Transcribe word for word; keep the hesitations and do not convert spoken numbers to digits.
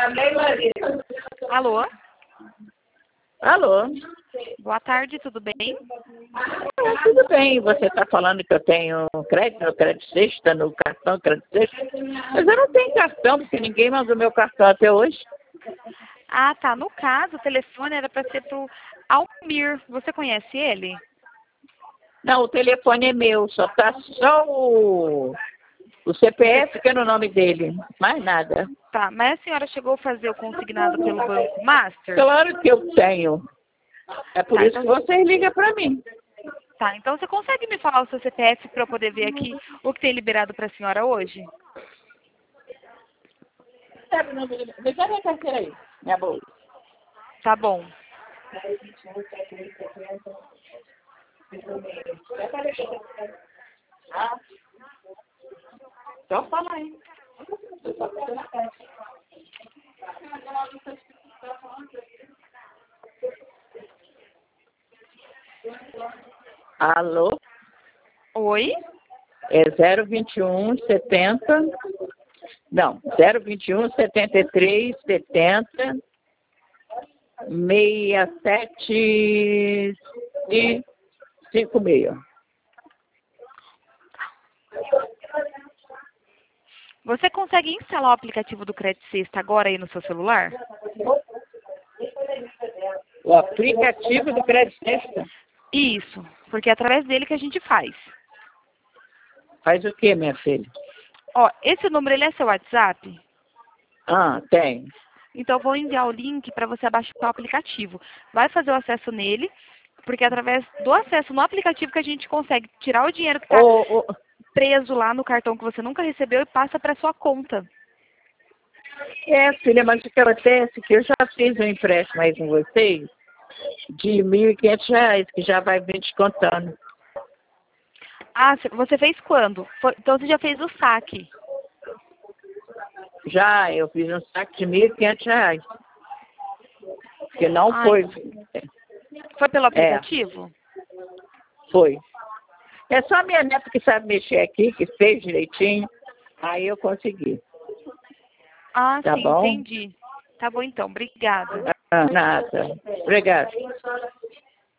Alô? Alô? Boa tarde, tudo bem? Ah, tudo bem, você está falando que eu tenho crédito, no crédito sexta, no cartão crédito sexta, mas eu não tenho cartão, porque ninguém mandou meu cartão até hoje. Ah, tá. No caso, o telefone era para ser pro Almir. Você conhece ele? Não, o telefone é meu, só está só o, o C P F que é no nome dele, mais nada. Tá, mas a senhora chegou a fazer o consignado pelo Banco Master? Claro que eu tenho. É por Tá, isso então, que você liga para mim. tá, então você consegue me falar o seu C P F para eu poder ver aqui o que tem liberado para a senhora hoje? Me dá minha carteira aí, minha bolsa. Tá bom. Ah, então fala aí. Alô? Oi? É zero vinte e um, setenta. Não, zero vinte e um, setenta e três, setenta, sessenta e sete e cinquenta e seis. Você consegue instalar o aplicativo do Crédito Sexta agora aí no seu celular? O aplicativo do Crédito Sexta Isso, porque é através dele que a gente faz. faz o quê, minha filha? Ó, esse número ele é seu WhatsApp? Ah, tem. Então eu vou enviar o link para você baixar o aplicativo. Vai fazer o acesso nele, porque é através do acesso no aplicativo que a gente consegue tirar o dinheiro que está Ô, ô, preso lá no cartão que você nunca recebeu e passa para sua conta. é, filha, mas o que acontece é que eu já fiz um empréstimo aí com vocês de mil e quinhentos reais, que já vai vir descontando. Ah, cê- você fez quando? Foi- então você já fez o saque. Já, eu fiz um saque de mil e quinhentos reais. Que não Ai, foi. foi pelo É, aplicativo? foi. É só a minha neta que sabe mexer aqui, que fez direitinho. Aí eu consegui. Ah, Tá sim, bom? entendi. Tá bom então, obrigada. Ah, nada. Obrigada.